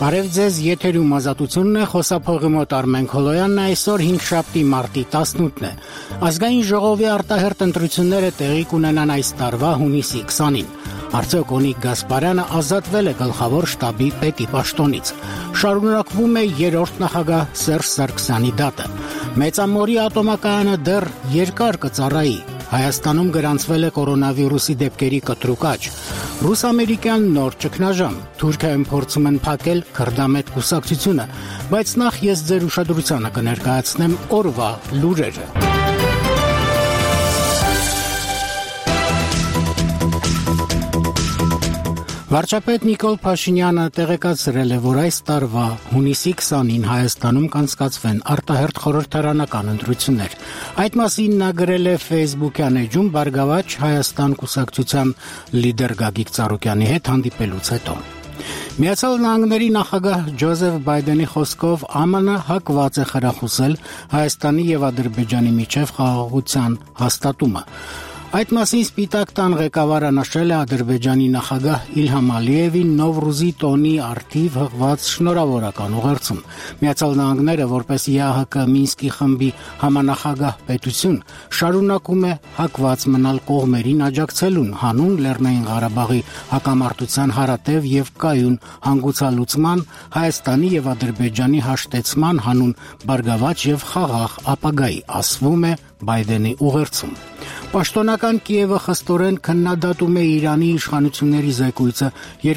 Բարև ձեզ, եթերում ազատությունն է, խոսափողի մոտ Արմեն Քոլոյանն է, այսօր 5 մարտի 18-ն է։ Ազգային ժողովի արտահերթ ընտրությունները տեղի կունենան այս տարվա հունիսի 20-ին։ Արդյոք Օնիկ Գասպարյանը ազատվել է գլխավոր շտաբի պետի պաշտոնից։ Շարունակվում է երրորդ նախագահ Սերժ Սարգսյանի դատը։ Մեծամորի ատոմակայանը դեռ երկար կծառայի։ Հայաստանում գրանցվել է կորոնավիրուսի դեպքերի կտրուկ աճ։ Ռուս-ամերիկյան նոր ճգնաժամ։ Թուրքիայում փորձում են փակել քրդամետ կուսակցությունը, բայց նախ ես ձեր ուշադրությանը կներկայացնեմ օրվա լուրերը։ Վարչապետ Նիկոլ Փաշինյանը տեղեկացրել է, որ այս տարվա հունիսի 20-ին Հայաստանում կանցկացվեն արտահերթ խորհրդարանական ընտրություններ։ Այդ մասին նա գրել է Facebook-յան էջում Բարգավաճ Հայաստան կուսակցության լիդեր Գագիկ Ծառուկյանի հետ հանդիպելուց հետո։ Միացյալ Նահանգների նախագահ Ջոզեֆ Բայդենի խոսքով ԱՄՆ հակված է խրախուսել Հայաստանի եւ Ադրբեջանի միջև խաղաղության հաստատումը։ Այդ մասին Սպիտակ տան ղեկավարը նշել է Ադրբեջանի նախագահ Իլհամ Ալիևին Նովրուզի տոնի առթիվ հղված շնորհավորական ուղերձում։ Միացյալ Նահանգները, որպես ԵԱՀԿ Մինսկի խմբի համանախագահ պետություն, շարունակում է հակված մնալ կողմերին աջակցելուն հանուն Լեռնային Ղարաբաղի հակամարտության հարատև եւ կայուն հանգուցալուծման, Հայաստանի եւ Ադրբեջանի հաշտեցման հանուն բարգավաճ եւ խաղաղ ապագայի, ասվում է Բայդենի ուղերձում։ Պաշտոնական Կիևը խստորեն քննադատում է Իրանի իշխանությունների զեկույցը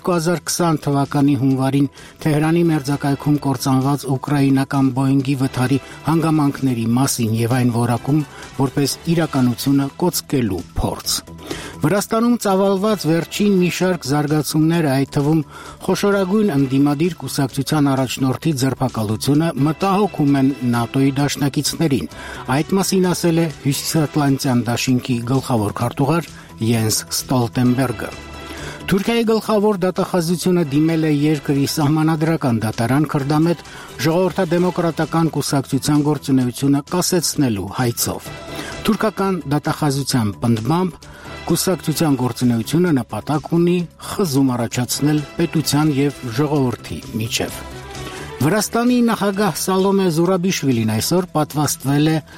2020 թվականի հունվարին Թեհրանի մերձակայքում կործանված ուկրաինական Boeing-ի վթարի հանգամանքների մասին եւ այն որակում որպես իրականությունը կոծկելու փորձ։ Վրաստանում ծավալված վերջին մի շարք զարգացումներ, այդ թվում խոշորագույն ընդդիմադիր կուսակցության առաջնորդի ձերբակալությունը մտահոգում են ՆԱՏՕ-ի դաշնակիցներին։ Այդ մասին ասել է Հյուսիսատլանտյան դաշինքի գլխավոր քարտուղար Յենս Ստոլտենբերգը։ Թուրքիայի գլխավոր դատախազությունը դիմել է երկրի սահմանադրական դատարան քրդամետ ժողովրդադեմոկրատական կուսակցության գործունեությունը կասեցնելու հայցով։ Թուրքական դատախազության պնդմամբ կուսակցության գործունեությունը նպատակ ունի խզում առաջացնել պետության եւ ժողովրդի միջև։ Վրաստանի նախագահ Սալոմե Զուրաբիշվիլին այսօր պատվաստվել է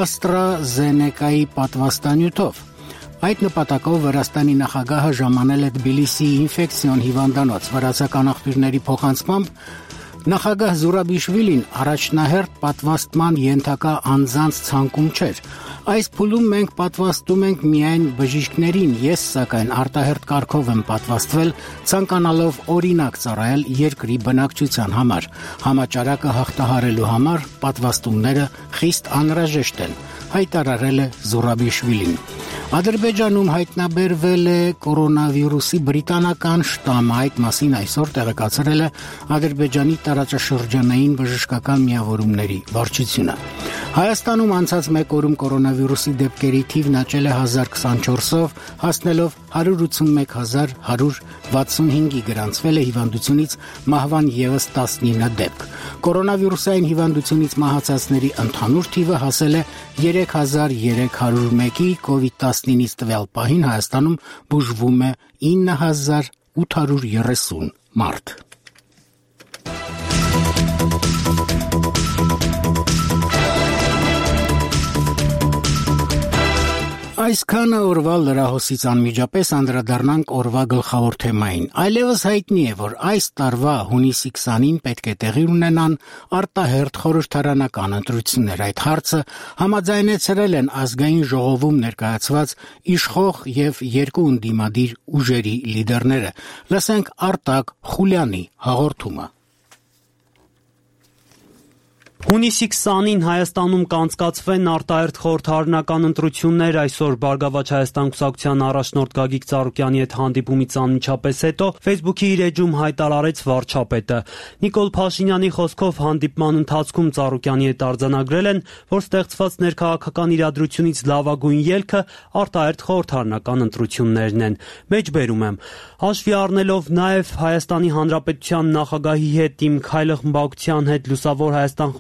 AstraZeneca-ի պատվաստանյութով։ Այդ նպատակով Վրաստանի նախագահը ժամանել է Թբիլիսիի ինֆեկցիոն հիվանդանոց։ Վրացական աղբյուրների փոխանցմամբ նախագահ Զուրաբիշվիլին առաջնահերթ պատվաստման ենթակա անձանց ցանկում չէր։ Այս փուլում մենք պատվաստում ենք միայն բժիշկներին, ես սակայն արտահերթ կարգով եմ պատվաստվել, ցանկանալով օրինակ ծառայել երկրի բնակչության համար։ Համաճարակը հաղթահարելու համար պատվաստումները խիստ անհրաժեշտ են, հայտարարել է Զուրաբիշվիլին։ Ադրբեջանում հայտնաբերվել է կորոնավիրուսի բրիտանական շտամը, այդ մասին այսօր տեղեկացրել է Ադրբեջանի տարածաշրջանային բժշկական միավորումների վարչությունը։ Հայաստանում անցած մեկ օրում կորոնավիրուսի դեպքերի թիվն աճել է 1024-ով, հասնելով 181165-ի, գրանցվել է հիվանդությունից մահվան ևս 19 դեպք։ Կորոնավիրուսային հիվանդությունից մահացածների ընդհանուր թիվը հասել է 3301-ի, COVID-19-ից տվյալ պահին Հայաստանում բուժվում է 9830 մարդ։ Այսքանը օրվա լրահոսից անմիջապես անդրադառնանք օրվա գլխավոր թեմային։ Այլևս հայտնի է, որ այս տարվա հունիսի 20-ին պետք է տեղի ունենան արտահերթ խորհրդարանական ընտրություններ։ Այդ հարցը համաձայնեցրել են ազգային ժողովում ներկայացված իշխող եւ երկու ընդդիմադիր ուժերի լիդերները։ Լսենք Արտակ Խուլյանի հաղորդումը։ Հունիսի 20-ին Հայաստանում կանցկացվեն արտահերթ խորհրդարանական ընտրություններ, այսօր Բարգավաճ Հայաստան կուսակցության առաջնորդ Գագիկ Ծառուկյանի հետ հանդիպումից անմիջապես հետո Facebook-ի իր էջում հայտարարեց վարչապետը։ Նիկոլ Փաշինյանի խոսքով հանդիպման ընթացքում Ծառուկյանի հետ արձանագրել են, որ ստեղծված ներքաղաքական իրադրությունից լավագույն ելքը արտահերթ խորհրդարանական ընտրություններն են։ Մեջբերում եմ, հաշվի առնելով նաև Հայաստանի Հանրապետության նախագահի հետ իմ Քայլը խմբակցության հետ Լուսավոր Հայաստան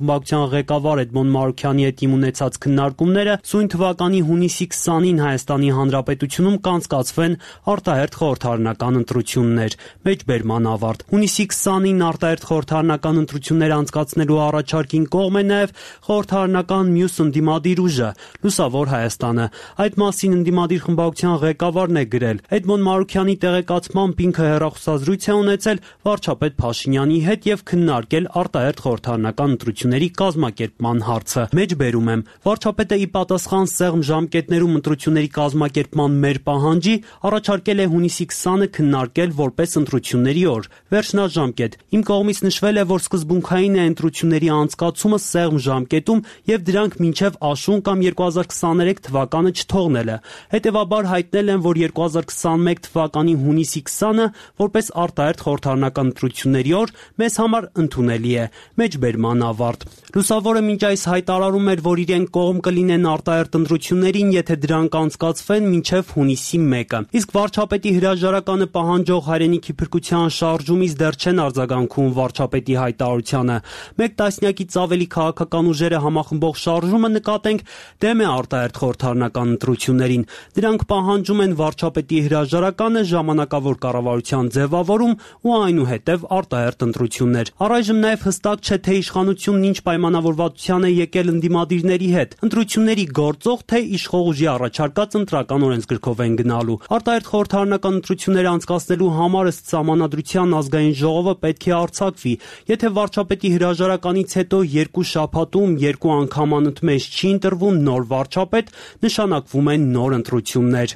խմբակցության ղեկավար Էդմոն Մարուքյանի հետ իմ ունեցած քննարկումները սույն թվականի հունիսի 20-ին Հայաստանի Հանրապետությունում կանցկացվեն արտահերթ խորհրդարանական ընտրություններ։ Մեջբերման ավարտ։ Հունիսի 20-ին արտահերթ խորհրդարանական ընտրություններ անցկացնելու առաջարկին կողմ է նաև խորհրդարանական մյուս ընդդիմադիր ուժը՝ Լուսավոր Հայաստանը։ Այդ մասին ընդդիմադիր խմբակցության ղեկավարն է գրել. Էդմոն Մարուքյանի տեղեկացմամբ ինքը հեռախոսազրույց է ունեցել վարչապետ Փաշինյանի հետ եւ քննարկել արտահերթ խորհրդարանական ընտրությունների կազմակերպման հարցը։ Մեջբերում եմ. վարչապետը ի պատասխան սեղմ ժամկետներում ընտրությունների կազմակերպման մեր պահանջի առաջարկել է հունիսի 20-ը քննարկել որպես ընտրությունների օր։ Վերջնաժամկետ։ Իմ կողմից նշվել է, որ սկզբունքային է ընտրությունների անցկացումը սեղմ ժամկետում եւ դրանք մինչեւ աշուն կամ 2023 թվականը չթողնելը։ Հետևաբար հայտնել եմ, որ 2021 թվականի հունիսի 20-ը որպես արտահերթ խորհրդարանական ընտրությունների օր մեզ համար ընդունելի է։ Մեջբերման ավարտ։ Լուսավորը մինչ այս հայտարարում էր, որ իրենք կողմ կլինեն արտահերթ ընտրություններին, եթե դրանք անցկացվեն մինչև հունիսի 1-ը։ Իսկ վարչապետի հրաժարականը պահանջող հայրենիքի փրկության շարժումից դեռ չեն արձագանքում վարչապետի հայտարարությանը։ Մեկ տասնյակից ավելի քաղաքական ուժերը համախմբող շարժումը նկատենք դեմ է արտահերթ խորհրդարանական ընտրություններին։ Դրանք պահանջում են վարչապետի հրաժարականը, ժամանակավոր կառավարության ձևավորում ու այնուհետև արտահերթ ընտրություններ։ Առայժմ նաև հստակ չէ, թե իշխանությունն ինչ պայմանավորվածության է եկել ընդդիմադիրների հետ։ Ընտրությունների գործող թե իշխող ուժի առաջարկած ընտրական օրենսգրքով են գնալու։ Արտահերթ խորհրդարանական ընտրություններ անցկացնելու համար ըստ Սահմանադրության ազգային ժողովը պետք է արձակվի։ Եթե վարչապետի հրաժարականից հետո 2 շաբաթում 2 անգամ անընդմեջ չի ընտրվում նոր վարչապետ, նշանակվում են նոր ընտրություններ։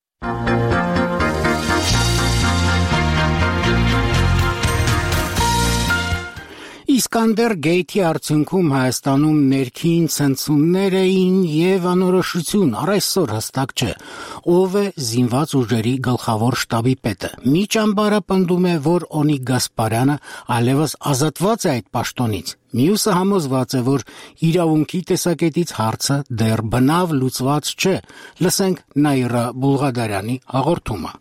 Իսկանդեր գեյթի արդյունքում Հայաստանում ներքին ցնցումներ էին եւ անորոշություն առայսօր հստակ չէ ով է զինված ուժերի գլխավոր շտաբի պետը։ Մի ճամբարը պնդում է, որ Օնիկ Գասպարյանը այլևս ազատված է այդ պաշտոնից։ Մյուսը համոզված է, որ իրավունքի տեսակետից հարցը դեռ բնավ լուծված չէ։ Լսենք Նաիրա Բուլղադարյանի հաղորդումը։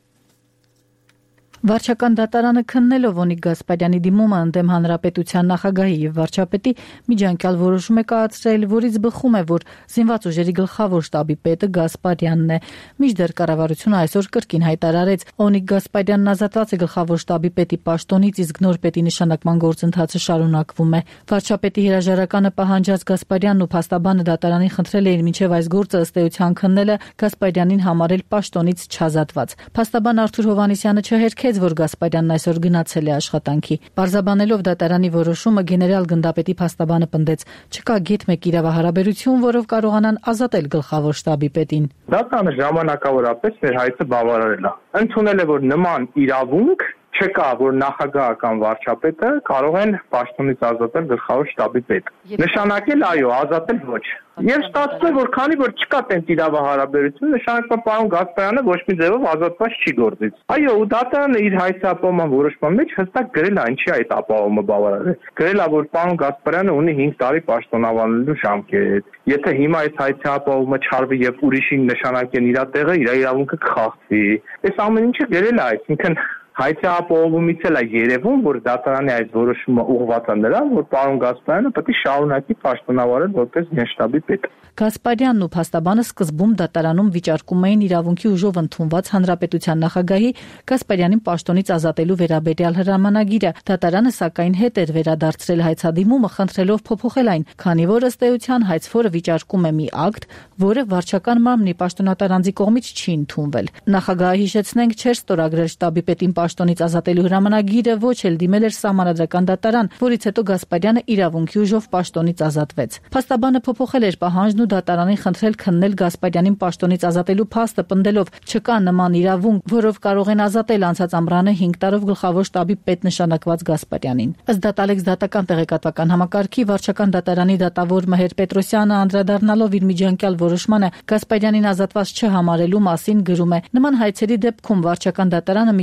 Վարչական դատարանը քննելով Օնիկ Գասպարյանի դիմումը ընդդեմ հանրապետության նախագահի եւ վարչապետի միջանկյալ որոշում է կայացրել, որից բխում է, որ զինված ուժերի գլխավոր շտաբի պետը Գասպարյանն է։ Մինչդեռ կառավարությունը այսօր կրկին հայտարարեց, Օնիկ Գասպարյանն ազատված է գլխավոր շտաբի պետի պաշտոնից, իսկ նոր պետի նշանակման գործընթացը շարունակվում է։ Վարչապետի հրաժարականը պահանջած Գասպարյանն ու փաստաբանը դատարանին խնդրել էին մինչև այս գործը ըստ էության քննելը Գասպարյանին համարել պաշտոնից չազատված։ Փաստաբան Արթուր Հովհաննիսյանը չհերքեց, որ Գասպարյանն այսօր գնացել է աշխատանքի։ Պարզաբանելով դատարանի որոշումը, գեներալ գնդապետի փաստաբանը պնդեց, չկա գեթ մեկ իրավահարաբերություն, որով կարողանան ազատել գլխավոր շտաբի պետին։ Դատարանը ժամանակավորապես մեր հայցը բավարարել է։ Ընդունել է, որ նման իրավունք չկա, որ նախագահը կամ վարչապետը կարող են պաշտոնից ազատել գլխավոր շտաբի պետը։ Նշանակել այո, ազատել ոչ։ Եվ ստացվում է, որ քանի որ չկա տենց իրավահարաբերություն, նշանակում է պարոն Գասպարյանը ոչ մի ձևով ազատված չի գործից։ Այո, ու դատարանը իր հայցապահման որոշման մեջ հստակ գրել է, ինչի այդ ապահովումը բավարարել։ Գրել է, որ պարոն Գասպարյանը ունի 5 տարի պաշտոնավարելու ժամկետ։ Եթե հիմա այդ հայցապահումը չարվի եւ ուրիշին նշանակեն իր տեղը, իր իրավունքը կխախտվի։ Այս ամեն ինչը գրել է, այսինքն հայցապահումից էլ է երևում, որ դատարանի այս որոշումը ուղղված է նրան, որ պարոն Գասպարյանը պետք է շարունակի պաշտոնավարել որպես գենշտաբի պետ։ Գասպարյանն ու փաստաբանը սկզբում դատարանում վիճարկում էին իրավունքի ուժով ընդունված հանրապետության նախագահի Գասպարյանին պաշտոնից ազատելու վերաբերյալ հրամանագիրը։ Դատարանը սակայն հետ էր վերադարձրել հայցադիմումը, խնդրելով փոփոխել այն, քանի որ ըստ էության հայցվորը վիճարկում է մի ակտ, որը վարչական մարմնի պաշտոնատար անձի կողմից չի ընդունվել։ Նախագահը, հիշեցնենք, չէր ստորագրել շտաբի պետին պաշտոնից ազատելու հրամանագիրը, ոչ էլ դիմել էր Սահմանադրական դատարան, որից հետո Գասպարյանը իրավունքի ուժով պաշտոնից ազատվեց։ Փաստաբանը փոփոխել էր պահանջն ու դատարանին խնդրել քննել Գասպարյանին պաշտոնից ազատելու փաստը, պնդելով չկա նման իրավունք, որով կարող են ազատել անցած ամռանը 5 տարով գլխավոր շտաբի պետ նշանակված Գասպարյանին։ Ըստ Դատալեքս դատական տեղեկատվական համակարգի վարչական դատարանի դատավոր Մհեր Պետրոսյանը անդրադառնալով իր միջանկյալ որոշմանը Գասպարյանին ազատված չհամարելու մասին գրում է. նման հայցերի դեպքում վարչական դատարանը միջոցներ է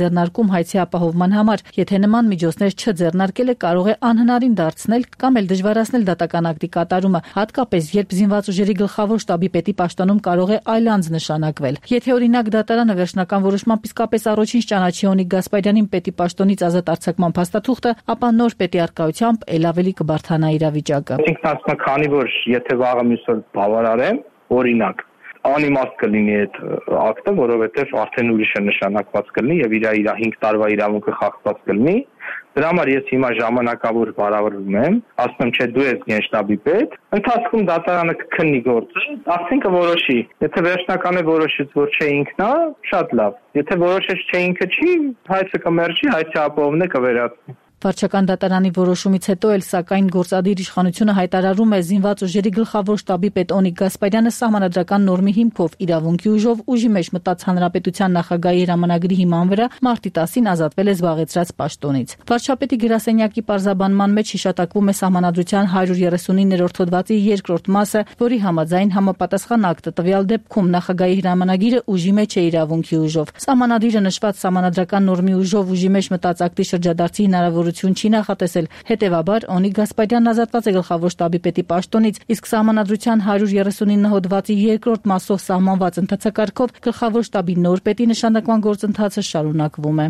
ձեռնարկում հայցի ապահովման համար, եթե նման միջոցներ չձեռնարկելը կարող է անհնարին դարձնել կամ էլ դժվարացնել դատական ակտի կատարումը, հատկապես երբ զինված ուժերի գլխավոր շտաբի պետի պաշտոնում կարող է այլ անձ նշանակվել։ Եթե օրինակ դատարանը վերջնական որոշմամբ իսկապես առաջինչ ճանաչի Օնիկ Գասպարյանին պետի պաշտոնից ազատ արձակման փաստաթուղթը, ապա նոր պետի առկայությամբ ել ավելի կբարդանա իրավիճակը։ Ինքնասմա քանի որ եթե վաղը մյուսը բավարարեմ, օրինակ անիմաստ կլինի այդ ակտը, որովհետև արդեն ուրիշ է նշանակված կլինի եւ իր 5 տարվա իրավունքը խախտված կլինի։ Դրա համար ես հիմա ժամանակավոր բարավորվում եմ, ասում եմ, չէ, դու ես գենշտաբի պետ, ընթացքում դատարանը կքննի գործը, արդեն կորոշի։ Եթե վերջնական է որոշից, որ չէ ինքն է, շատ լավ։ Եթե որոշեց չէ ինքը չի, հայցը կմերժի, հայցի ապահովն է կվերացնի։ Վարչական դատարանի որոշումից հետո էլ սակայն գործադիր իշխանությունը հայտարարում է զինված ուժերի գլխավոր շտաբի պետ Օնիկ Գասպարյանը սահմանադրական նորմի հիմքով իրավունքի ուժով ուժի մեջ մտած հանրապետության նախագահի հրամանագրի հիման վրա մարտի 10-ին ազատվել է զբաղեցրած պաշտոնից։ Վարչապետի գրասենյակի պարզաբանման մեջ հիշատակվում է սահմանադրության 139-րդ հոդվածի 2-րդ մասը, որի համաձայն համապատասխան ակտը տվյալ դեպքում նախագահի հրամանագիրը ուժի մեջ է իրավունքի ուժով։ Սահմանադրիրը նշված սահմանադրական նորմի ուժով ուժի մեջ մտած ակտի շրջադարձի հնարավորություն չի նախատեսել։ Հետևաբար Օնիկ Գասպարյանն ազատված է գլխավոր շտաբի պետի պաշտոնից, իսկ սահմանադրության 139 հոդվածի 2-րդ մասով սահմանված ընթացակարգով գլխավոր շտաբի նոր պետի նշանակման գործընթացը շարունակվում է։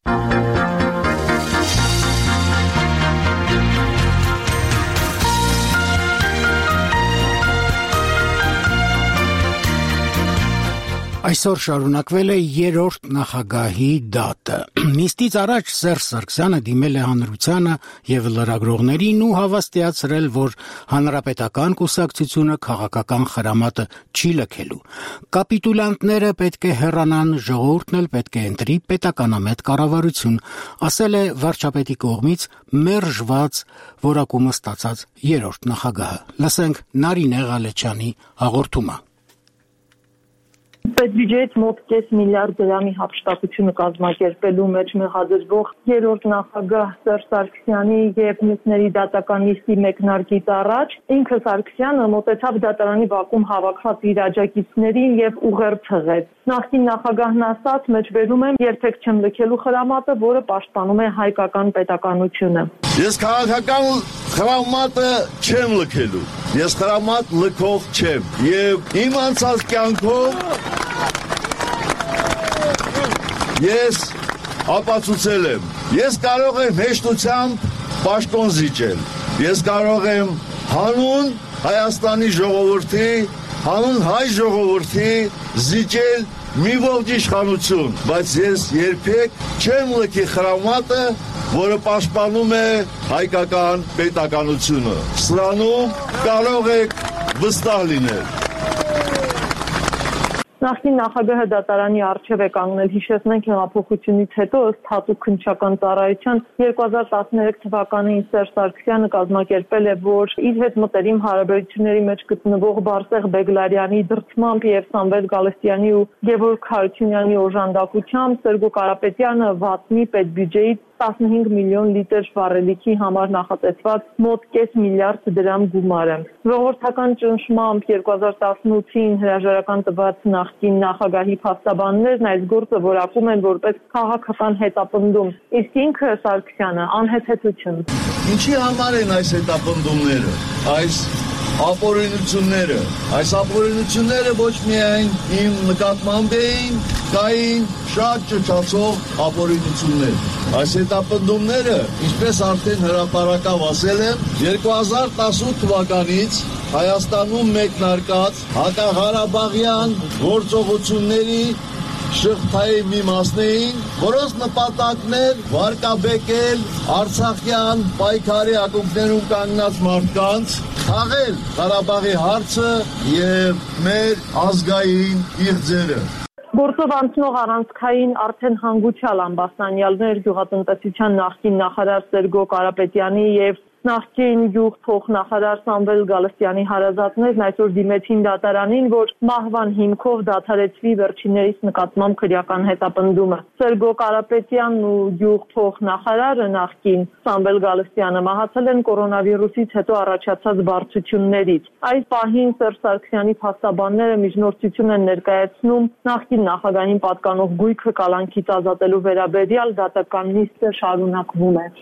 Այսօր շարունակվել է երրորդ նախագահի դատը։ Նիստից առաջ Սերժ Սարգսյանը դիմել է հանրությանը եւ լրագրողներին ու հավաստիացրել, որ հանրապետական կուսակցությունը քաղաքական խրամատը չի լքելու։ Կապիտուլյանտները պետք է հեռանան, ժողովուրդն էլ պետք է ընտրի պետականամետ կառավարություն, ասել է վարչապետի կողմից մերժված որակումը ստացած երրորդ նախագահը։ Լսենք Նարինե Ղալեչյանի հաղորդումը։ Պետբյուջեից մոտ 5 միլիարդ դրամի հափշտակությունը կազմակերպելու մեջ մեղադրվող երրորդ նախագահ Սերժ Սարգսյանի եւ մյուսների դատական նիստի մեկնարկից առաջ ինքը Սարգսյանը մոտեցավ դատարանի բակում հավաքված իր աջակիցներին եւ ուղերձ հղեց։ Նախկին նախագահն ասաց, մեջբերում եմ երբեք չեմ լքելու խրամատը, որը պաշտպանում է հայկական պետականությունը։ Ես քաղաքական խրամատը չեմ լքելու։ Ես խրամատ լքող չեմ եւ իմ անցած կյանքով ես ապացուցել եմ։ Ես կարող եմ հեշտությամբ պաշտոն զիջել։ Ես կարող եմ հանուն Հայաստանի ժողովրդի, հանուն հայ ժողովրդի զիջել մի ողջ իշխանություն, բայց ես երբեք չեմ լքի խրամատը, որը պաշտպանում է հայկական պետականությունը։ Սրանում կարող եք վստահ լինել։ Նախկին նախագահը դատարանի առջև է կանգնել, հիշեցնենք հեղափոխությունից հետո ըստ հատուկ քննչական ծառայության 2013 թվականին Սերժ Սարգսյանը կազմակերպել է, որ իր հետ մտերիմ հարաբերությունների մեջ գտնվող Բարսեղ Բեգլարյանի դրդմամբ եւ Սամվել Գալստյանի ու Գևորգ Հարությունյանի օժանդակությամբ Սերգո Կարապետյանը վատնի պետբյուջեից 15 միլիոն լիտր վառելիքի համար նախատեսված մոտ 5 միլիարդ դրամ գումարը։ Ժողովրդական ճնշմամբ 2018-ին հրաժարական տված նախկին նախագահի փաստաբաններն այս գործը որակում են որպես քաղաքական հետապնդում, իսկ ինքը Սարգսյանը անհեթեթություն։ Ինչի համար են այս հետապնդումները, այս ապօրինությունները ոչ միայն իմ նկատմամբ էին, կային շատ ճճացող ապօրինություններ։ Այս հետապնդումները, ինչպես արդեն հրապարակավ ասել եմ, 2018 թվականից Հայաստանում մեկնարկած հակաղարաբաղյան գործողությունների շղթայի մի մասն էին, որոնց նպատակն էր վարկաբեկել արցախյան պայքարի ակունքներում կանգնած մարդկանց, խաղալ Ղարաբաղի հարցը եւ մեր ազգային իղձերը։ Գործով անցնող առանցքային արդեն հանգուցյալ ամբաստանյալներ գյուղատնտեսության նախկին նախարար Սերգո Կարապետյանի եւ Նախկին յուղ փոխնախարար Սամվել Գալստյանի հարազատներն այսօր դիմեցին դատարանին, որ մահվան հիմքով դադարեցվի վերջիններիս նկատմամբ քրեական հետապնդումը։ Սերգո Կարապետյանն ու յուղ փոխնախարարը նախկին Սամվել Գալստյանը մահացել են կորոնավիրուսից հետո առաջացած բարդություններից։ Այս պահին Սերժ Սարգսյանի փաստաբանները միջնորդություն են ներկայացնում նախկին նախագահին պատկանող գույքը կալանքից ազատելու վերաբերյալ դատական նիստը շարունակվում է։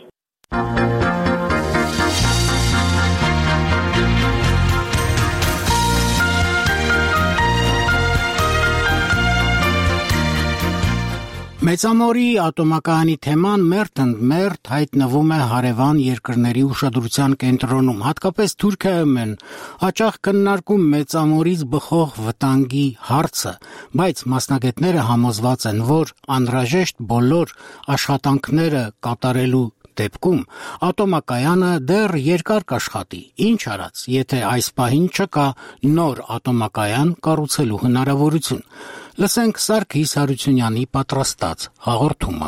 Մեծամորի ատոմակայանի թեման մերթ հայտնվում է հարևան երկրների ուշադրության կենտրոնում, հատկապես Թուրքիայում են հաճախ քննարկում Մեծամորից բխող վտանգի հարցը, բայց մասնագետները համոզված են, որ անհրաժեշտ բոլոր աշխատանքները կատարելու դեպքում ատոմակայանը դեռ երկար կաշխատի, ինչ արած, եթե այս պահին չկա նոր ատոմակայան կառուցելու հնարավորություն։ Լսենք Սարգիս Հարությունյանի պատրաստած հաղորդումը։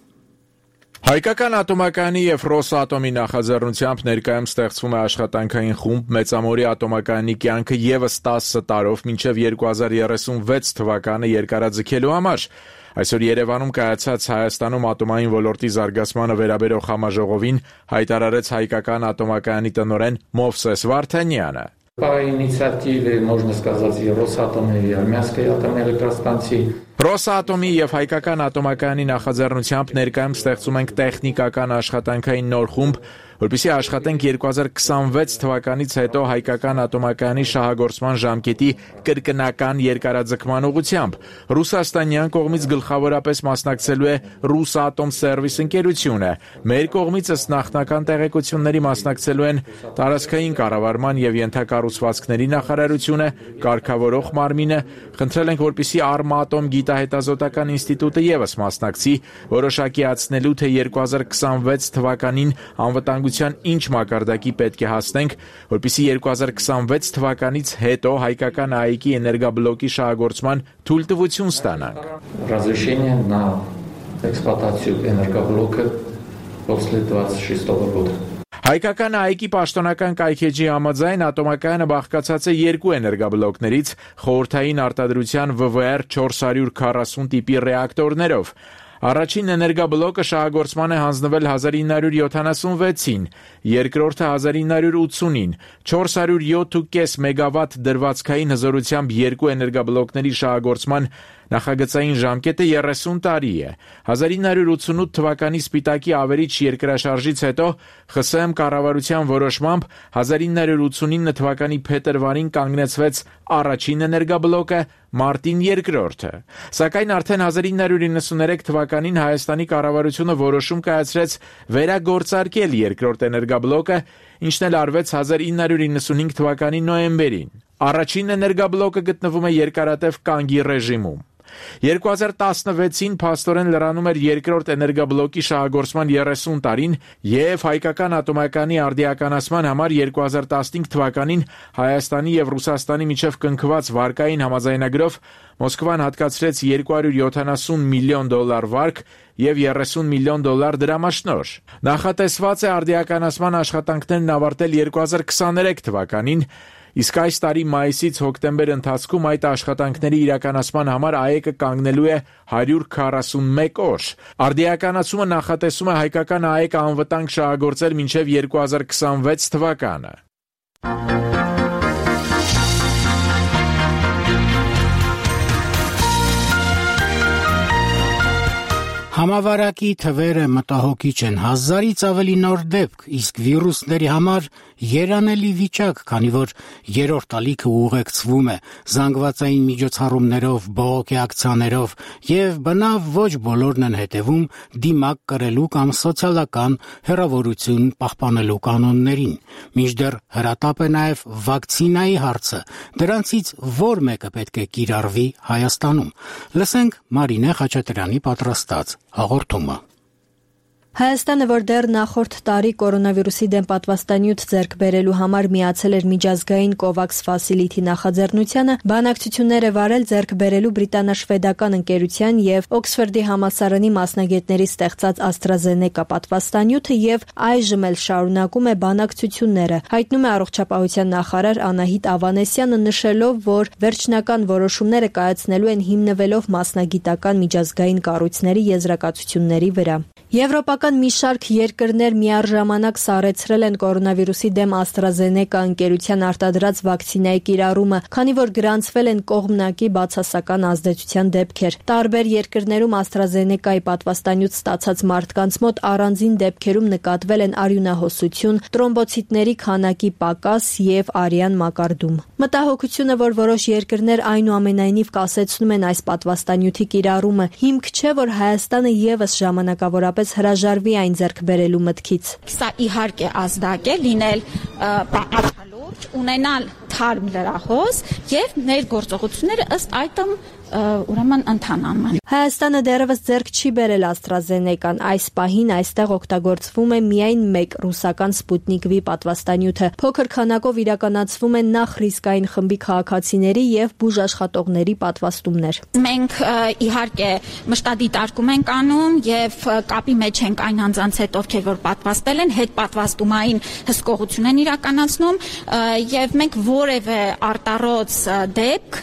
Հայկական ատոմակայանի և Ռոսատոմի նախաձեռնությամբ ներկայում ստեղծվում է աշխատանքային խումբ Մեծամորի ատոմակայանի կյանքը ևս 10 տարով մինչև 2036 թվականը երկարաձգելու համար։ Այսօր Երևանում կայացած Հայաստանում ատոմային ոլորտի զարգացմանը վերաբերող համաժողովին հայտարարեց հայկական ատոմակայանի տնօրեն Մովսես Վարդանյանը։ По инициативе, можно сказать, и Росатома, и Армянской атомной электростанции. Ռոսատոմի և հայկական ատոմակայանի նախաձեռնությամբ ներկայում ստեղծում ենք տեխնիկական աշխատանքային նոր խումբ, որպեսզի աշխատենք 2026 թվականից հետո հայկական ատոմակայանի շահագործման ժամկետի կրկնական երկարաձգման ուղղությամբ։ Ռուսաստանյան կողմից գլխավորապես մասնակցելու է Ռուսատոմ սերվիս ընկերությունը։ Մեր կողմից ըստ նախնական տեղեկությունների մասնակցելու են տարածքային կառավարման և ենթակառուցվածքների նախարարությունը, կարգավորող մարմինը։ Խնդրել ենք, որպեսզի Արմատոմ գիտահետազոտական ինստիտուտը ևս մասնակցի, որոշակիացնելու թե 2026 թվականին անվտանգության ինչ մակարդակի պետք է հասնենք, որպեսզի 2026 թվականից հետո հայկական ԱԻԿ-ի էներգաբլոկի շահագործման թույլտվություն ստանանք։ Разрешение на эксплуатацию энергоблока после 26 года. Հայկական ԱԻԿ-ի պաշտոնական կայքեջի համաձայն ատոմակայանը բաղկացած է երկու էներգաբլոկներից խորհրդային արտադրության VVR 440 տիպի ռեակտորներով։ Առաջին էներգաբլոկը շահագործման է հանձնվել 1976-ին, երկրորդը 1980-ին, 407.5 մեգավատ դրվածքային հզորությամբ երկու էներգաբլոկների շահագործման նախագծային ժամկետը 30 տարի է։ 1988 թվականի Սպիտակի ավերիչ երկրաշարժից հետո ԽՍՀՄ կառավարության որոշմամբ 1989 թվականի փետրվարին կանգնեցվեց առաջին էներգաբլոկը, մարտին երկրորդը։ Սակայն արդեն 1993 թվականին Հայաստանի կառավարությունը որոշում կայացրեց վերագործարկել երկրորդ էներգաբլոկը, ինչն էլ արվեց 1995 թվականի նոյեմբերին։ Առաջին էներգաբլոկը գտնվում է երկարատև կանգի ռեժիմում։ 2016-ին փաստորեն լրանում էր երկրորդ էներգաբլոկի շահագործման 30 տարին և հայկական ատոմակայանի արդիականացման համար 2015 թվականին Հայաստանի և Ռուսաստանի միջև կնքված վարկային համաձայնագրով Մոսկվան հատկացրեց $270 միլիոն վարկ և $30 միլիոն դրամաշնորհ։ Նախատեսված է արդիականացման աշխատանքներն ավարտել 2023 թվականին, իսկ այս տարի մայիսից հոկտեմբեր ընթացքում այդ աշխատանքների իրականացման համար ԱԵԿ-ը կանգնելու է 141 օր։ Արդիականացումը նախատեսում է հայկական ԱԵԿ-ը անվտանգ շահագործել մինչև 2026 թվականը։ Համավարակի թվերը մտահոգիչ են, 1000-ից ավելի նոր դեպք, իսկ վիրուսների համար երանելի վիճակ, քանի որ երրորդ ալիքը ուղեկցվում է զանգվածային միջոցառումներով, բողոքի ակցիաներով եւ բնավ ոչ բոլորն են հետևում դիմակ կրելու կամ սոցիալական հեռավորություն պահպանելու կանոններին։ Մինչդեռ հրատապ է նաեւ վակցինայի հարցը, դրանցից որ մեկը պետք է կիրառվի Հայաստանում։ Լսենք Մարինե Խաչատրյանի պատրաստած հաղորդումը։ Հայաստանը, որ դեռ նախորդ տարի կորոնավիրուսի դեմ պատվաստանյութ ձեռք բերելու համար միացել էր միջազգային COVAX Facility նախաձեռնությանը, բանակցություններ է վարել ձեռք բերելու բրիտանա-շվեդական ընկերության եւ Օքսֆորդի համալսարանի մասնագետների ստեղծած AstraZeneca պատվաստանյութը եւ այժմ էլ շարունակում է բանակցությունները, հայտնում է առողջապահության նախարար Անահիտ Ավանեսյանը, նշելով, որ վերջնական որոշումները կայացնելու են հիմնվելով մասնագիտական միջազգային կառույցների եզրակացությունների վրա։ Եվրոպական մի շարք երկրներ միառժամանակ սառեցրել են կորոնավիրուսի դեմ AstraZeneca ընկերության արտադրած վակցինայի կիրառումը, քանի որ գրանցվել են կողմնակի բացասական ազդեցության դեպքեր։ Տարբեր երկրներում AstraZeneca-ի պատվաստանյութ ստացած մարդկանց մոտ առանձին դեպքերում նկատվել են արյունահոսություն, տրոմբոցիտների քանակի պակաս եւ արյան մակարդում։ Մտահոգությունը, որ որոշ երկրներ այնուամենայնիվ կասեցնում են այս պատվաստանյութի կիրառումը, հիմք չէ, որ Հայաստանը եւս ժամանակավորապես հրաժարվի այն ձեռք բերելու մտքից։ Սա իհարկե ազդակ է լինել բաղադրալուրջ, ունենալ թարմ լրահոս եւ ներգործողությունները ըստ այդմ ուրեմն ընթանան։ Հայաստանը դեռևս ձեռք չի բերել AstraZeneca-ն, այս պահին այստեղ օգտագործվում է միայն մեկ ռուսական Sputnik V պատվաստանյութը։ Փոքր քանակով իրականացվում են նախ ռիսկային խմբի քաղաքացիների եւ բուժաշխատողների պատվաստումներ։ Մենք իհարկե մշտադիտարկում ենք անում եւ կապի մեջ ենք այն անձանց հետ, ովքեր որ պատվաստել են, հետ պատվաստումային հսկողություն են իրականացնում եւ մենք որևէ արտառոց դեպք,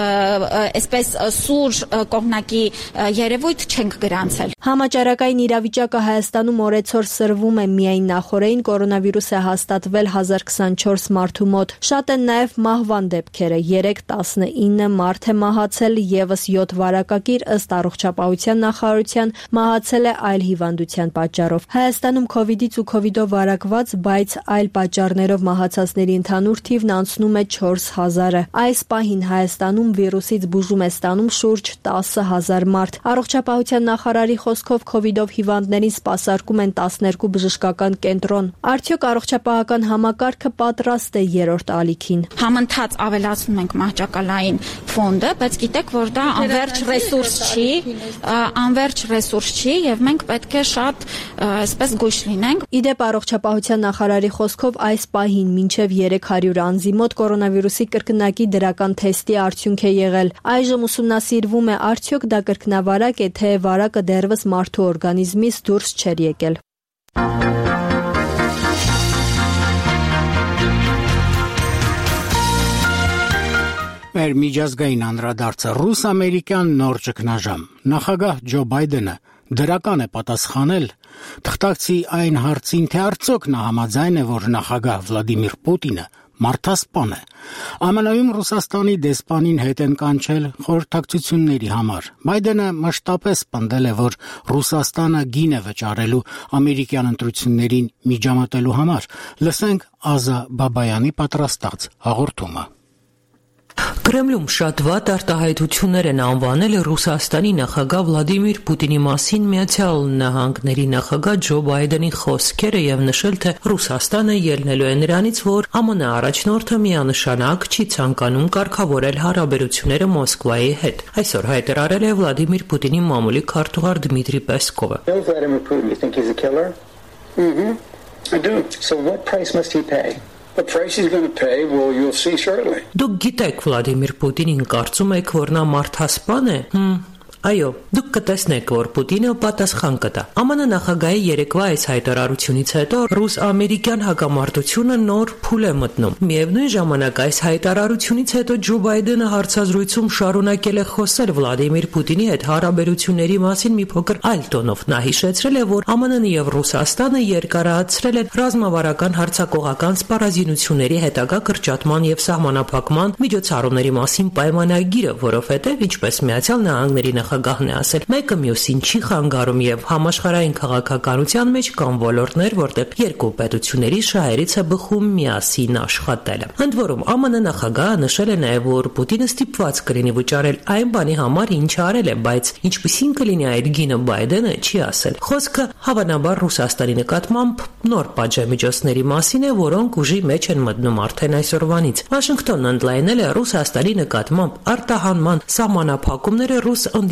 այսպես սուր կողմնակի երևույթ չենք գրանցել։ Համաճարակային իրավիճակը Հայաստանում օրեցօր սրվում է, միայն նախորդին կորոնավիրուս է հաստատվել 1024 մարդու մոտ։ Շատ են նաև մահվան դեպքերը, 319 մարդ է մահացել, եւս 7 վարակակիր ըստ առողջապահության նախարարության մահացել է այլ հիվանդության պատճառով։ Հայաստանում COVID-ից ու COVID-ով վարակված, բայց այլ պատճառներով մահացածների ընդհանուր թիվն անցնում է 4000-ը։ Այս պահին Հայաստանում վիրուսից բուժում է ստանում շուրջ 10,000 մարդ։ Առողջապահության նախարարի խոսքով COVID-ով հիվանդներին սպասարկում են 12 բժշկական կենտրոն։ Արդյոք առողջապահական համակարգը պատրաստ է երրորդ ալիքին։ Համընթաց ավելացնում ենք մահճակալային ֆոնդը, բայց գիտեք, որ դա անվերջ ռեսուրս չի եւ մենք պետք է շատ այսպես գույշ լինենք։ Իդեպ առողջապահության նախարարի խոսքով այս պահին մինչև 300 անձի մոտ կորոնավիրուսի կրկնակի դրական թեստի արդյունք է եղել։ Այժմ ուսումնասիրվում է արդյոք դա կրկնավարակ է, թե վարակը դեռևս մարդու օրգանիզմից դուրս չէր եկել։ Մեր միջազգային անդրադարձը ռուս-ամերիկյան նոր ճգնաժամ։ Նախագահ Ջո Բայդենը դրական է պատասխանել թղթակցի այն հարցին, թե արդյոք նա համաձայն է, որ նախագահ Վլադիմիր Պուտինը մարդասպան է։ ԱՄՆ-ում Ռուսաստանի դեսպանին հետ են կանչել խորհրդակցությունների համար։ Բայդենը մշտապես պնդել է, որ Ռուսաստանը գին է վճարելու ամերիկյան ընտրություններին միջամտելու համար։ Լսենք Ազա Բաբայանի պատրաստած հաղորդումը։ Կրեմլում շատ վատ արտահայտություններ են անվանել Ռուսաստանի նախագահ Վլադիմիր Պուտինի մասին Միացյալ Նահանգների նախագահ Ջո Բայդենի խոսքերը եւ նշել, թե Ռուսաստանը ելնելու է նրանից, որ ԱՄՆ առաջնորդը միանշանակ չի ցանկանում կարգավորել հարաբերությունները Մոսկվայի հետ։ Այսօր հայտարարել է Վլադիմիր Պուտինի մամուլի քարտուղար Դմիտրի Պեսկովը։ The price he's going to pay, well, you'll see shortly. Դուք գիտեք Վլադիմիր Պուտինին կարծում եք, որ նա մարդասպան է։ Այո, դուք կտեսնեք, որ Պուտինը պատասխան կտա։ ԱՄՆ նախագահի երեկվա այս հայտարարությունից հետո ռուս-ամերիկյան հակամարտությունը նոր փուլ է մտնում։ Միևնույն ժամանակ այս հայտարարությունից հետո Ջո Բայդենը հարցազրույցում շարունակել է խոսել Վլադիմիր Պուտինի հետ հարաբերությունների մասին մի փոքր այլ տոնով։ Նա հիշեցրել է, որ ԱՄՆ-ն եւ Ռուսաստանը երկարացրել են ռազմավարական հարձակողական սպառազինությունների հետագա կրճատման եւ սահմանափակման միջոցառումների մասին պայմանագիրը, որովհետեւ ինչպես Միացյալ Նահանգների նախագահն է ասել, մեկը մյուսին չի խանգարում եւ համաշխարհային քաղաքականության մեջ կան ոլորտներ, որտեղ երկու պետությունների շահերից է բխում միասին աշխատելը։ Ընդ որում ԱՄՆ նախագահը նշել է նաեւ, որ Պուտինը ստիպված կլինի վճարել այն բանի համար, ինչ արել է, բայց ինչպիսին կլինի այդ գինը Բայդենը չի ասել։ Խոսքը հավանաբար Ռուսաստանի նկատմամբ նոր պատժամիջոցների մասին է, որոնք ուժի մեջ են մտնում արդեն այսօրվանից։ Վաշինգտոնն ընդլայնել է Ռուսաստանի նկատմամբ արտահանման սահմանափակումները ռուս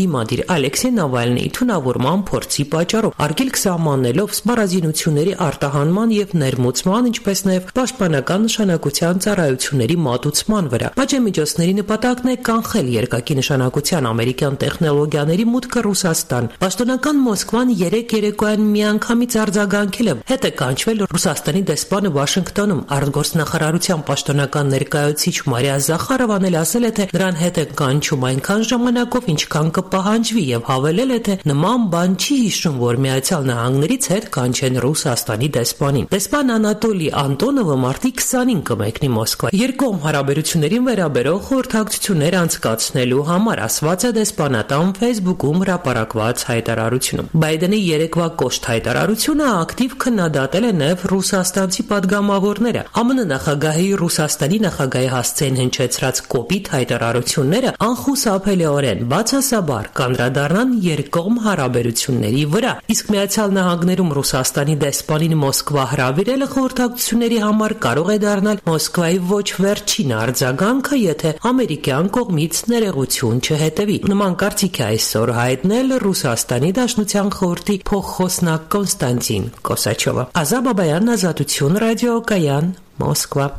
ընդդիմադիր Ալեքսեյ Նավալնիի թունավորման փորձի պատճառով, արգելք սահմանելով սպառազինությունների արտահանման եւ ներմուծման, ինչպես նաեւ պաշտպանական նշանակության ծառայությունների մատուցման վրա։ Պատժամիջոցների նպատակն է կանխել երկակի նշանակության ամերիկյան տեխնոլոգիաների մուտքը Ռուսաստան։ Պաշտոնական Մոսկվան երեկոյան միանգամից արձագանքել է, հետ է կանչվել Ռուսաստանի դեսպանը Վաշինգտոնում։ Արտգործնախարարության պաշտոնական ներկայացուցիչ Մարիա Զախարովան ասել է, թե նրան հետ է կանչում այնքան ժամանակով, ինչքան կպահանջվի, եւ հավելել է, թե նման բան չի հիշում, որ Միացյալ Նահանգներից հետ կանչեն Ռուսաստանի դեսպանին։ Դեսպան Անատոլի Անտոնովը մարտի 20-ին կմեկնի Մոսկվա երկկողմ հարաբերություններին վերաբերող խորհրդակցություններ անցկացնելու համար, ասված է դեսպանատան Facebook-ում հրապարակված հայտարարությունում։ Բայդենի երեկվա կոշտ հայտարարությունը ակտիվ քննադատել է նաև ռուսաստանցի падգամավորները։ ԱՄՆ նախագահի Ռուսաստանի նախագահի հասցեին հնչեցրած կոպիտ հայտարարությունները անխուսափելիորեն բացասաբար կանդրադառնան երկկողմ հարաբերությունների վրա։ Իսկ Միացյալ Նահանգներում Ռուսաստանի դեսպանին Մոսկվա հրավիրելը խորհրդակցությունների համար կարող է դառնալ Մոսկվայի ոչ վերջին արձագանքը, եթե ամերիկյան կողմից ներողություն չհետևի։ Նման կարծիք է այսօր հայտնել Ռուսաստանի Դաշնության խորհրդի փոխխոսնակ Կոնստանտին Կոսաչովը։ Ազատ Բաբայան, Ազատություն ռադիոկայան, Մոսկվա։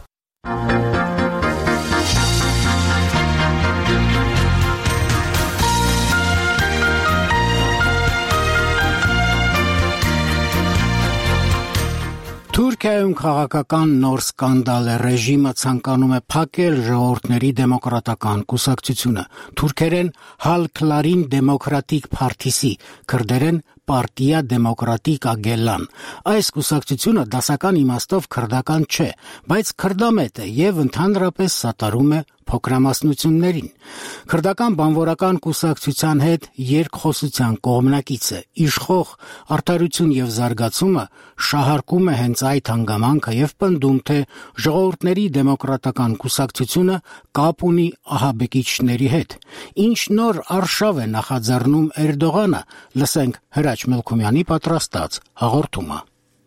Թուրքիայում քաղաքական նոր սկանդալ է, ռեժիմը ցանկանում է փակել ժողովուրդների դեմոկրատական կուսակցությունը, թուրքերեն Halkların Demokratik Partisi, քրդերեն Պարտիա Դեմոկրատիկ Ագելան։ Այս կուսակցությունը դասական իմաստով քրդական չէ, բայց քրդամետ է եւ ընդհանրապես սատարում է փոքրամասնություններին։ Քրդական բանվորական կուսակցության հետ երկխոսության կողմնակից է։ Իշխող Արդարություն եւ զարգացումը շահարկում է հենց այդ հանգամանքը եւ պնդում, թե ժողովուրդների դեմոկրատական կուսակցությունը կապ ունի ահաբեկիչների հետ։ Ինչ նոր արշավ է նախաձեռնում Էրդողանը, լսենք Հրաչ Մելքումյանի պատրաստած հաղորդումը։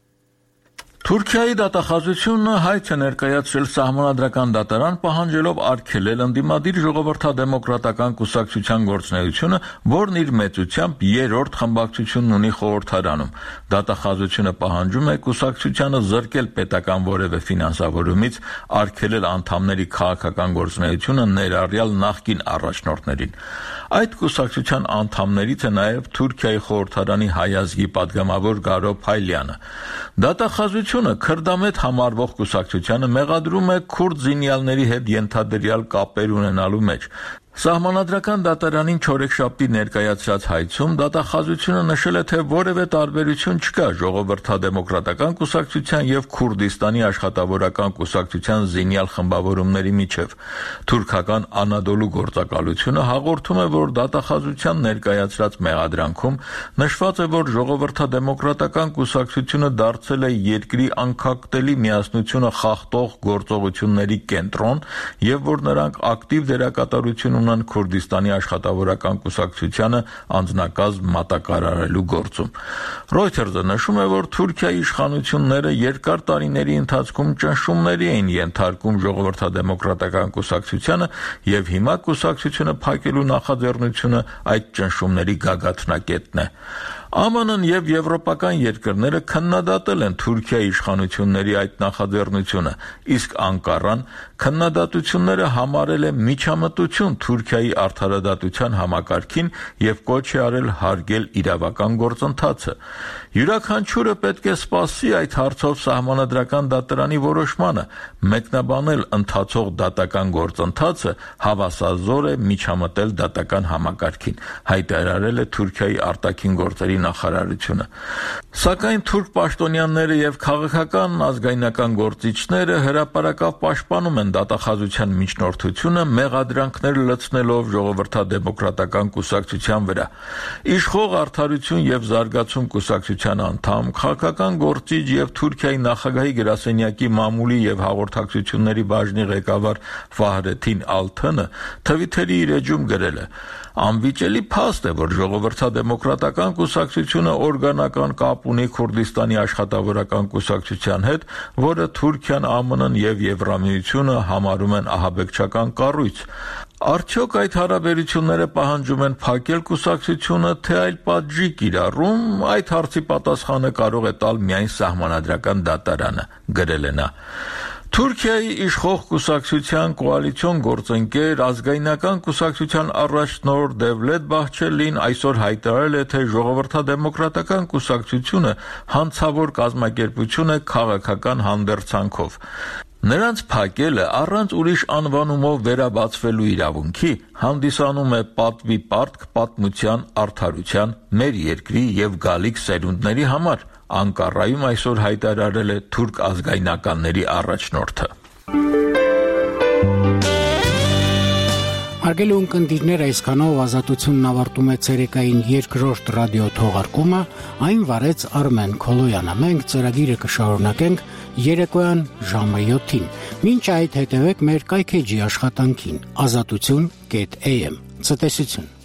Թուրքիայի դատախազությունը հայց է ներկայացրել սահմանադրական դատարան, պահանջելով արգելել ընդդիմադիր ժողովրդադեմոկրատական կուսակցության գործունեությունը, որն իր մեծությամբ երրորդ խմբակցությունն ունի խորհրդարանում։ Դատախազությունը պահանջում է կուսակցությանը զրկել պետական որևէ ֆինանսավորումից, արգելել անդամների քաղաքական գործունեությունը, ներառյալ նախկին առաջնորդներին։ Այդ կուսակցության անդամներից է նաև Թուրքիայի խորհրդարանի հայ ազգի падգամավոր Գարո Փայլյանը։ Դատախազությունը քրդամետ համարվող կուսակցությանը մեղադրում է քուրդ զինյալների հետ ենթադրյալ կապեր ունենալու մեջ։ Սահմանադրական դատարանին չորեքշաբթի ներկայացրած հայցում դատախազությունը նշել է, թե որևէ տարբերություն չկա ժողովրդադեմոկրատական կուսակցության եւ Քուրդիստանի աշխատավորական կուսակցության զինյալ խմբավորումների միջև։ Թուրքական Անադոլու գործակալությունը հաղորդում է, որ դատախազության ներկայացրած մեղադրանքում նշված է, որ ժողովրդադեմոկրատական կուսակցությունը դարձել է երկրի անկախտելի միասնությունը խախտող գործողությունների կենտրոն եւ որ նրանք ակտիվ դերակատարություն ունեն Քուրդիստանի աշխատավորական կուսակցությանը անձնակազմ մատակարարելու գործում։ Reuters-ը նշում է, որ Թուրքիայի իշխանությունները երկար տարիների ընթացքում ճնշումների էին ենթարկում ժողովրդադեմոկրատական կուսակցությանը եւ հիմա կուսակցությունը փակելու նախաձեռնությունը այդ ճնշումների գագաթնակետն է։ ԱՄՆ-ն եւ եվրոպական երկրները քննադատել են Թուրքիայի իշխանությունների այդ նախաձեռնությունը, իսկ Անկարան քննադատությունները համարել է միջամտություն Թուրքիայի արդարադատության համակարգին եւ կոչ է արել հարգել իրավական գործընթացը։ Յուրաքանչյուրը պետք է սպասի այդ հարցով սահմանադրական դատարանի որոշմանը, մեկնաբանել ընթացող դատական գործընթացը հավասարզոր է միջամտել դատական համակարգին, հայտարարել է Թուրքիայի արտաքին գործերի նախարարությունը։ Սակայն թուրք պաշտոնյաները եւ քաղաքական ազգայնական գործիչները հրապարակավ պաշտպանում են դատախազության միջնորդությունը մեղադրանքներ լցնելով ժողովրդադեմոկրատական կուսակցության վրա։ Իշխող Արդարություն եւ զարգացում կուսակցության անդամ, քաղաքական գործիչ եւ Թուրքիայի նախագահի գրասենյակի մամուլի եւ հաղորդակցությունների բաժնի ղեկավար Ֆահրեթին Ալթանը Թվիթերի իր էջում գրել է. Անվիճելի փաստ է, որ ժողովրդադեմոկրատական կուսակցությունը օրգանական կապ ունի Քուրդիստանի աշխատավորական կուսակցության հետ, որը Թուրքիան, ԱՄՆ-ն եւ Եվրամիությունը համարում են ահաբեկչական կառույց։ Արդյոք այդ հարաբերությունները պահանջում են փակել կուսակցությունը, թե այլ պատժի կիրառում, այդ հարցի պատասխանը կարող է տալ միայն սահմանադրական դատարանը, գրել է նա։ Թուրքիայի իշխող կուսակցության կոալիցիոն գործընկեր ազգայնական կուսակցության առաջնորդ Դևլետ Բահչելին այսօր հայտարարել է, թե ժողովրդադեմոկրատական կուսակցությունը հանցավոր կազմակերպություն է քաղաքական հանդերձանքով։ Նրանց փակելը առանց ուրիշ անվանումով վերաբացվելու իրավունքի հանդիսանում է պատվի պարտք պատմության արդարության, մեր երկրի եւ գալիք սերունդների համար, Անկարայում այսօր հայտարարել է թուրք ազգայնականների առաջնորդը։ Հարգելի ունկնդիրներ, այսքանով ազատությունն ավարտում է ցերեկային երկրորդ ռադիո թողարկումը, այն վարեց Արմեն Քոլոյանը։ Մենք ծրագիրը կշարունակենք երեկոյան ժամը 7-ին։ Մինչ այդ հետևեք մեր կայքեջի աշխատանքին azatutun.am։ Ցտեսություն։